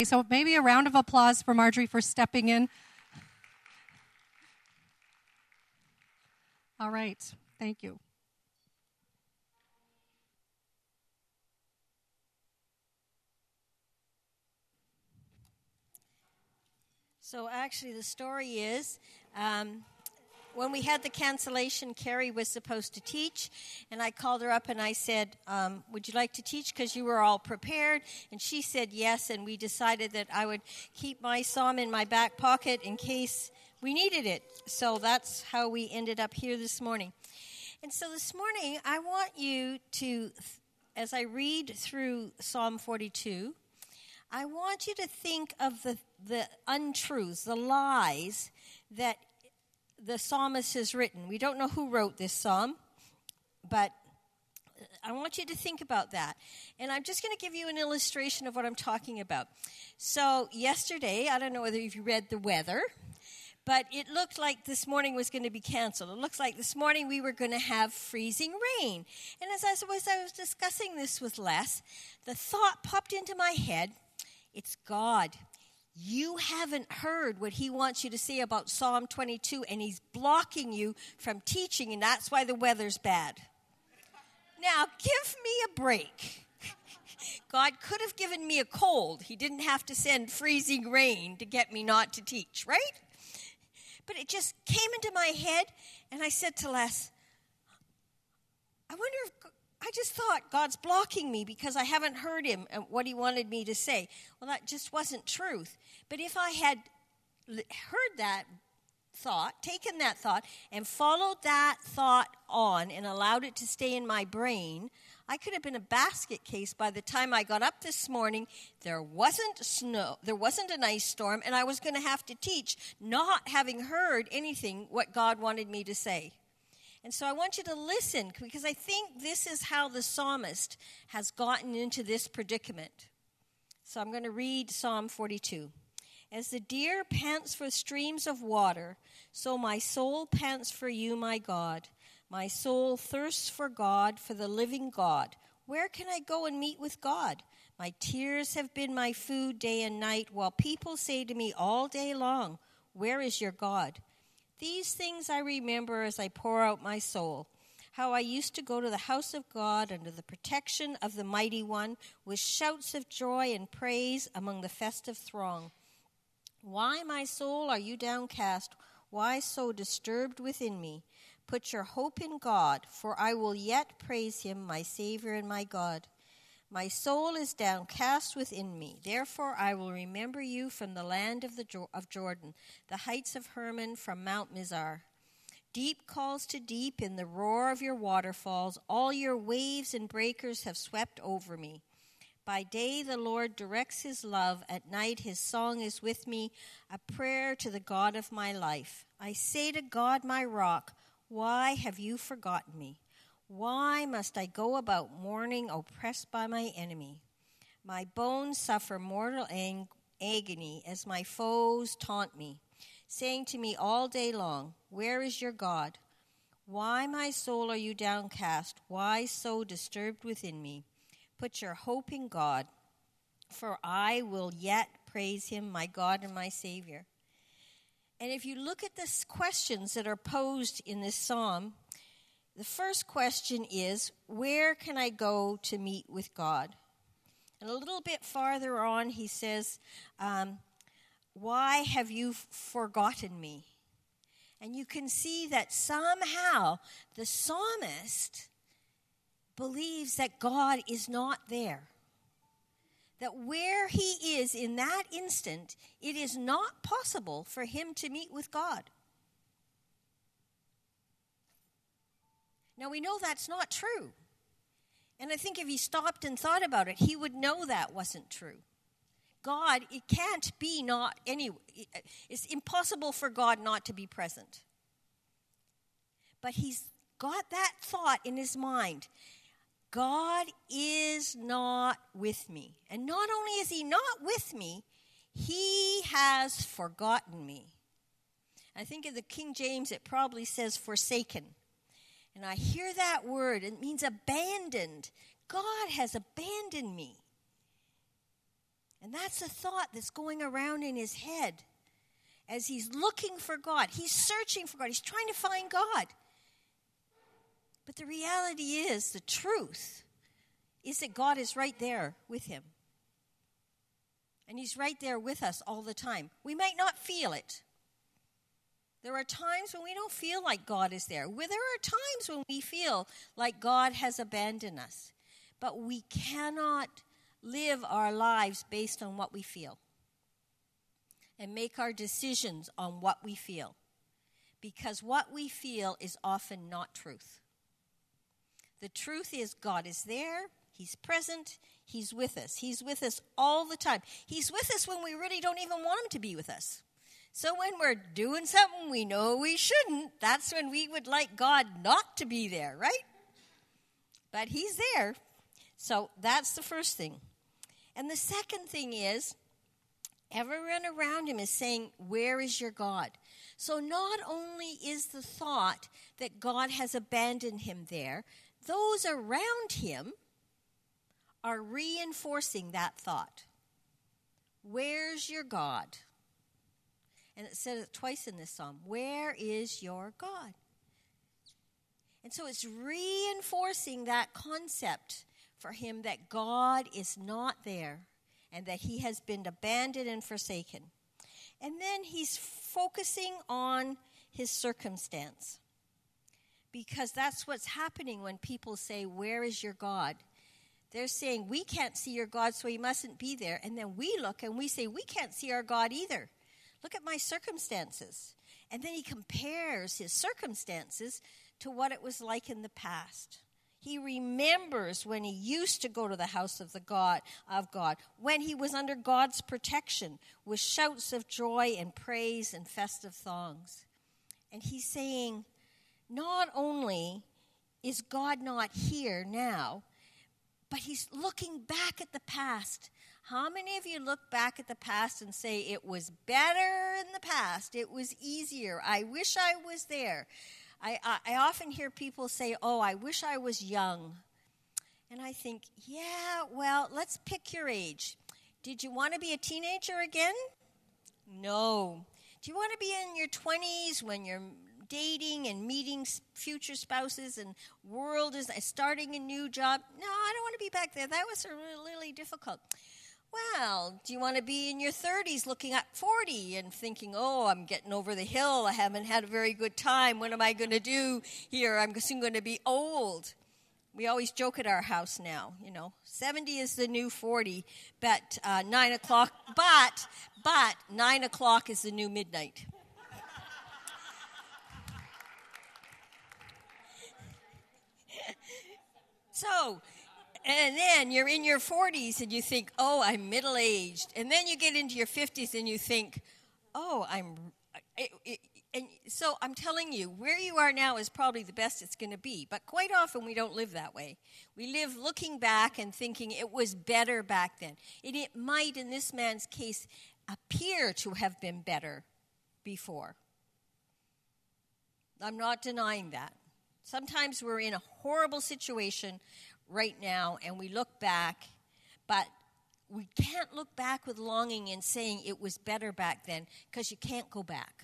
So maybe a round of applause for Marjorie for stepping in. All right. Thank you. So actually the story is, when we had the cancellation, Carrie was supposed to teach, and I called her up and I said, would you like to teach because you were all prepared? And she said yes, and we decided that I would keep my psalm in my back pocket in case we needed it. So that's how we ended up here this morning. And so this morning, I want you to, as I read through Psalm 42, I want you to think of the untruths, the lies that the psalmist has written. We don't know who wrote this psalm, but I want you to think about that. And I'm just going to give you an illustration of what I'm talking about. So yesterday, I don't know whether you've read the weather, but it looked like this morning was going to be canceled. It looks like this morning we were going to have freezing rain. And as I was discussing this with Les, the thought popped into my head, it's God. You haven't heard what he wants you to say about Psalm 22, and he's blocking you from teaching, and that's why the weather's bad. Now, give me a break. God could have given me a cold. He didn't have to send freezing rain to get me not to teach, right? But it just came into my head, and I said to Les, I wonder if I just thought God's blocking me because I haven't heard him and what he wanted me to say. Well, that just wasn't truth. But if I had heard that thought, taken that thought, and followed that thought on and allowed it to stay in my brain, I could have been a basket case by the time I got up this morning. There wasn't snow, there wasn't an ice storm, and I was going to have to teach, not having heard anything what God wanted me to say. And so I want you to listen, because I think this is how the psalmist has gotten into this predicament. So I'm going to read Psalm 42. As the deer pants for streams of water, so my soul pants for you, my God. My soul thirsts for God, for the living God. Where can I go and meet with God? My tears have been my food day and night, while people say to me all day long, where is your God? These things I remember as I pour out my soul, how I used to go to the house of God under the protection of the Mighty One with shouts of joy and praise among the festive throng. Why, my soul, are you downcast? Why so disturbed within me? Put your hope in God, for I will yet praise him, my Savior and my God. My soul is downcast within me. Therefore I will remember you from the land of Jordan, the heights of Hermon, from Mount Mizar. Deep calls to deep in the roar of your waterfalls. All your waves and breakers have swept over me. By day the Lord directs his love. At night his song is with me, a prayer to the God of my life. I say to God, my rock, why have you forgotten me? Why must I go about mourning, oppressed by my enemy? My bones suffer mortal agony as my foes taunt me, saying to me all day long, where is your God? Why, my soul, are you downcast? Why so disturbed within me? Put your hope in God, for I will yet praise him, my God and my Savior. And if you look at the questions that are posed in this psalm, the first question is, where can I go to meet with God? And a little bit farther on, he says, why have you forgotten me? And you can see that somehow the psalmist believes that God is not there. That where he is in that instant, it is not possible for him to meet with God. Now, we know that's not true. And I think if he stopped and thought about it, he would know that wasn't true. God, it can't be not anyway. It's impossible for God not to be present. But he's got that thought in his mind. God is not with me. And not only is he not with me, he has forgotten me. I think in the King James it probably says forsaken. And I hear that word, it means abandoned. God has abandoned me. And that's the thought that's going around in his head as he's looking for God. He's searching for God. He's trying to find God. But the reality is, the truth is that God is right there with him. And he's right there with us all the time. We might not feel it. There are times when we don't feel like God is there. There are times when we feel like God has abandoned us. But we cannot live our lives based on what we feel and make our decisions on what we feel, because what we feel is often not truth. The truth is God is there, he's present, he's with us. He's with us all the time. He's with us when we really don't even want him to be with us. So when we're doing something we know we shouldn't, that's when we would like God not to be there, right? But he's there. So that's the first thing. And the second thing is, everyone around him is saying, where is your God? So not only is the thought that God has abandoned him there, those around him are reinforcing that thought. Where's your God? And it says it twice in this psalm. Where is your God? And so it's reinforcing that concept for him that God is not there and that he has been abandoned and forsaken. And then he's focusing on his circumstance, because that's what's happening when people say, where is your God? They're saying, we can't see your God, so he mustn't be there. And then we look and we say, we can't see our God either. Look at my circumstances. And then he compares his circumstances to what it was like in the past. He remembers when he used to go to the house of God, when he was under God's protection with shouts of joy and praise and festive songs. And he's saying, not only is God not here now, but he's looking back at the past. How many of you look back at the past and say, it was better in the past, it was easier, I wish I was there? I often hear people say, oh, I wish I was young. And I think, yeah, well, let's pick your age. Did you want to be a teenager again? No. Do you want to be in your 20s when you're dating and meeting future spouses and world is starting a new job? No, I don't want to be back there. That was really difficult. Well, do you want to be in your 30s looking at 40 and thinking, oh, I'm getting over the hill. I haven't had a very good time. What am I going to do here? I'm soon going to be old. We always joke at our house now, 70 is the new 40, but 9 o'clock, but 9 o'clock is the new midnight. So, and then you're in your 40s and you think, oh, I'm middle-aged. And then you get into your 50s and you think, oh, and so I'm telling you, where you are now is probably the best it's going to be. But quite often we don't live that way. We live looking back and thinking it was better back then. And it might, in this man's case, appear to have been better before. I'm not denying that. Sometimes we're in a horrible situation right now, and we look back, but we can't look back with longing and saying it was better back then, because you can't go back.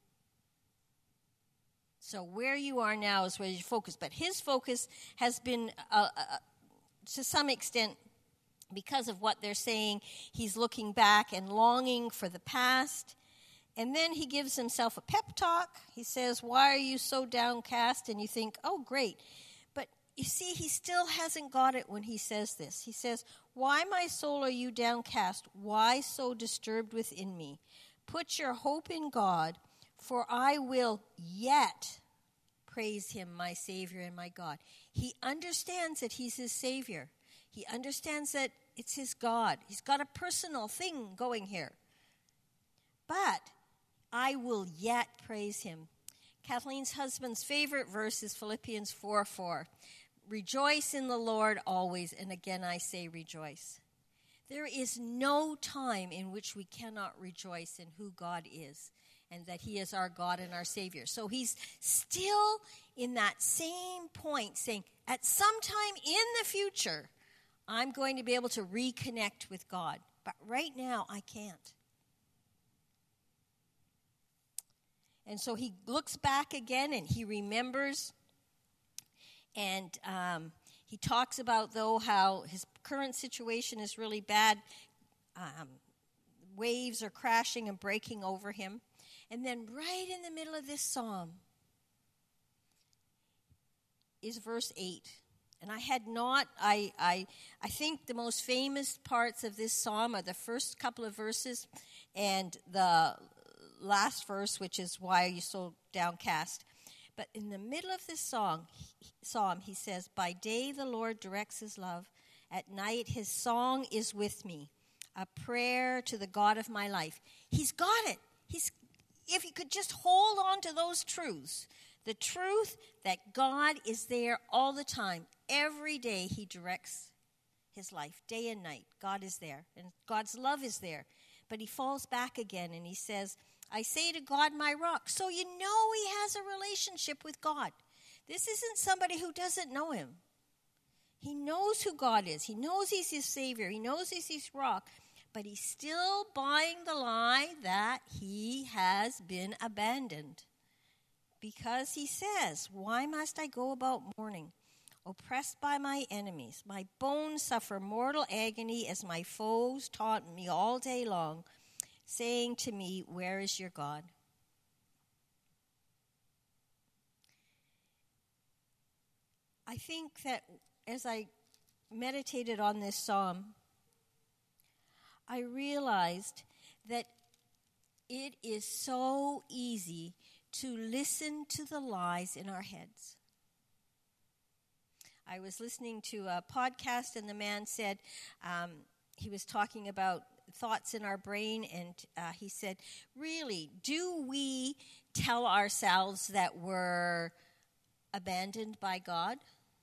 So where you are now is where you focus. But his focus has been, to some extent, because of what they're saying, he's looking back and longing for the past. And then he gives himself a pep talk. He says, why are you so downcast? And you think, oh, great. You see, he still hasn't got it when he says this. He says, why, my soul, are you downcast? Why so disturbed within me? Put your hope in God, for I will yet praise him, my Savior and my God. He understands that he's his Savior. He understands that it's his God. He's got a personal thing going here. But I will yet praise him. Kathleen's husband's favorite verse is Philippians 4:4. Rejoice in the Lord always, and again I say rejoice. There is no time in which we cannot rejoice in who God is and that he is our God and our Savior. So he's still in that same point saying, at some time in the future, I'm going to be able to reconnect with God. But but right now I can't. And so he looks back again and he remembers, and he talks about, though, how his current situation is really bad. Waves are crashing and breaking over him. And then right in the middle of this psalm is verse 8. And I think the most famous parts of this psalm are the first couple of verses and the last verse, which is why are you so downcast. But in the middle of this psalm, he says, by day the Lord directs his love. At night his song is with me, a prayer to the God of my life. He's got it. If he could just hold on to those truths, the truth that God is there all the time. Every day he directs his life, day and night. God is there, and God's love is there. But he falls back again, and he says, I say to God, my rock. So you know he has a relationship with God. This isn't somebody who doesn't know him. He knows who God is. He knows he's his Savior. He knows he's his rock. But he's still buying the lie that he has been abandoned. Because he says, why must I go about mourning, oppressed by my enemies? My bones suffer mortal agony as my foes taunt me all day long, saying to me, where is your God? I think that as I meditated on this psalm, I realized that it is so easy to listen to the lies in our heads. I was listening to a podcast, and the man said, he was talking about thoughts in our brain, and he said, really, do we tell ourselves that we're abandoned by God?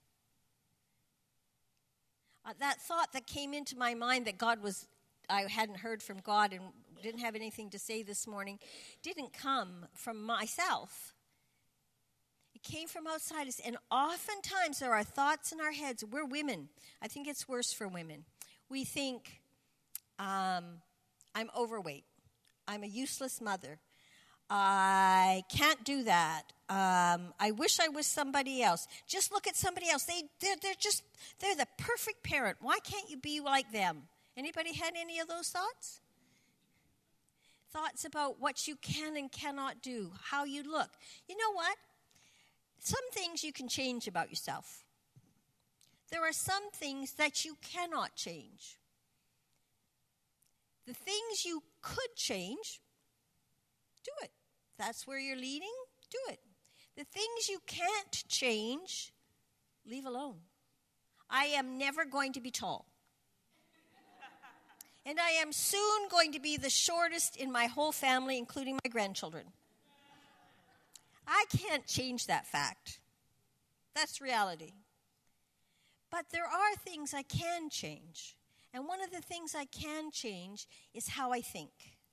That thought that came into my mind that I hadn't heard from God and didn't have anything to say this morning, didn't come from myself. It came from outside us. And oftentimes there are thoughts in our heads. We're women. I think it's worse for women. We think, I'm overweight. I'm a useless mother. I can't do that. I wish I was somebody else. Just look at somebody else. They're the perfect parent. Why can't you be like them? Anybody had any of those thoughts? Thoughts about what you can and cannot do, how you look. You know what? Some things you can change about yourself. There are some things that you cannot change. The things you could change, do it. If that's where you're leading, do it. The things you can't change, leave alone. I am never going to be tall. And I am soon going to be the shortest in my whole family, including my grandchildren. I can't change that fact. That's reality. But there are things I can change. And one of the things I can change is how I think.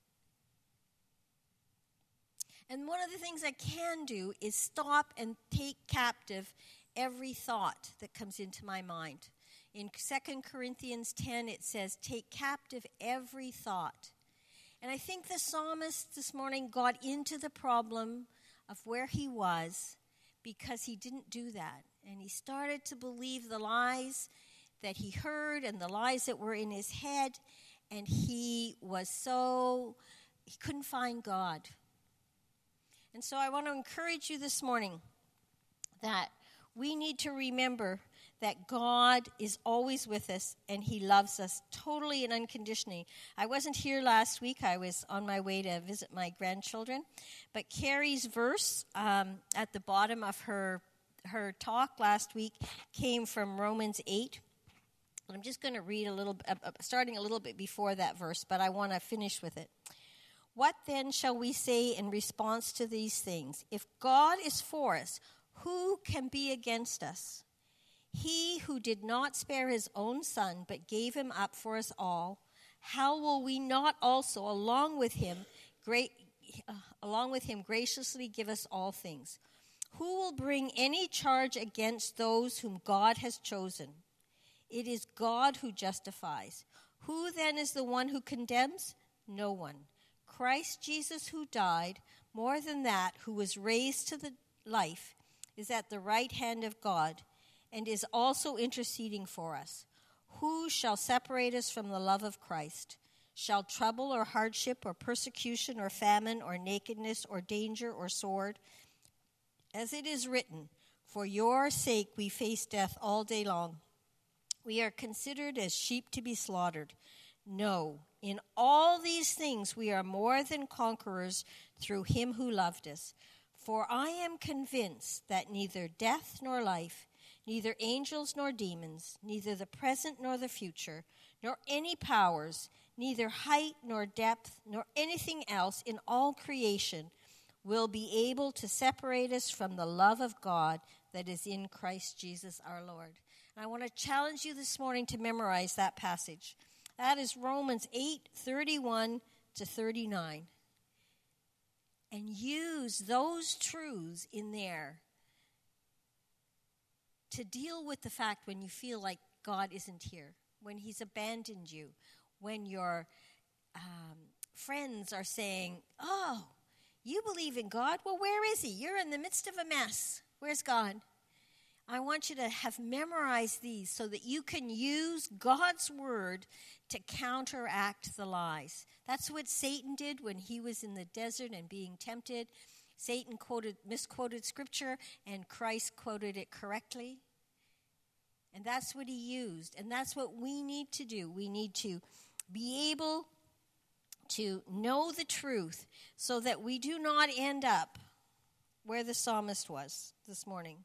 And one of the things I can do is stop and take captive every thought that comes into my mind. In 2 Corinthians 10, it says, take captive every thought. And I think the psalmist this morning got into the problem of where he was because he didn't do that. And he started to believe the lies that he heard and the lies that were in his head. And he couldn't find God. And so I want to encourage you this morning that we need to remember that God is always with us and he loves us totally and unconditionally. I wasn't here last week. I was on my way to visit my grandchildren. But Carrie's verse at the bottom of her talk last week came from Romans 8. I'm just going to read starting a little bit before that verse, but I want to finish with it. What then shall we say in response to these things? If God is for us, who can be against us? He who did not spare his own son, but gave him up for us all, how will we not also, along with him graciously give us all things? Who will bring any charge against those whom God has chosen? It is God who justifies. Who then is the one who condemns? No one. Christ Jesus, who died, more than that, who was raised to the life, is at the right hand of God, and is also interceding for us. Who shall separate us from the love of Christ? Shall trouble or hardship or persecution or famine or nakedness or danger or sword? As it is written, for your sake we face death all day long. We are considered as sheep to be slaughtered. No, in all these things we are more than conquerors through him who loved us. For I am convinced that neither death nor life, neither angels nor demons, neither the present nor the future, nor any powers, neither height nor depth, nor anything else in all creation will be able to separate us from the love of God that is in Christ Jesus our Lord. And I want to challenge you this morning to memorize that passage. That is Romans 8:31 to 39. And use those truths in there to deal with the fact when you feel like God isn't here, when he's abandoned you, when your friends are saying, oh, you believe in God? Well, where is he? You're in the midst of a mess. Where's God? I want you to have memorized these so that you can use God's word to counteract the lies. That's what Satan did when he was in the desert and being tempted. Satan misquoted scripture, and Christ quoted it correctly. And that's what he used. And that's what we need to do. We need to be able to know the truth so that we do not end up where the psalmist was this morning.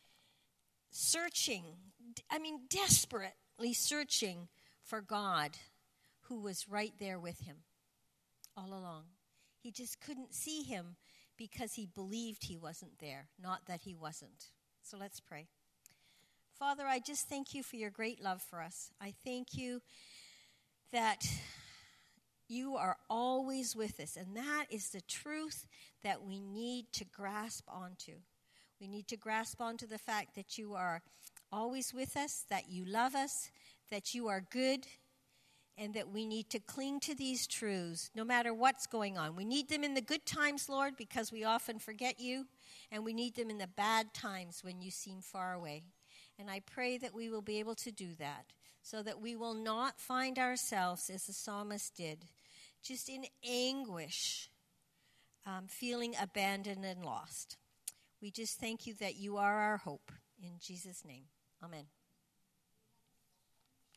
Desperately searching for God who was right there with him all along. He just couldn't see him because he believed he wasn't there, not that he wasn't. So let's pray. Father, I just thank you for your great love for us. I thank you that you are always with us, and that is the truth that we need to grasp onto. We need to grasp onto the fact that you are always with us, that you love us, that you are good, and that we need to cling to these truths no matter what's going on. We need them in the good times, Lord, because we often forget you, and we need them in the bad times when you seem far away. And I pray that we will be able to do that so that we will not find ourselves, as the psalmist did, just in anguish, feeling abandoned and lost. We just thank you that you are our hope. In Jesus' name, amen.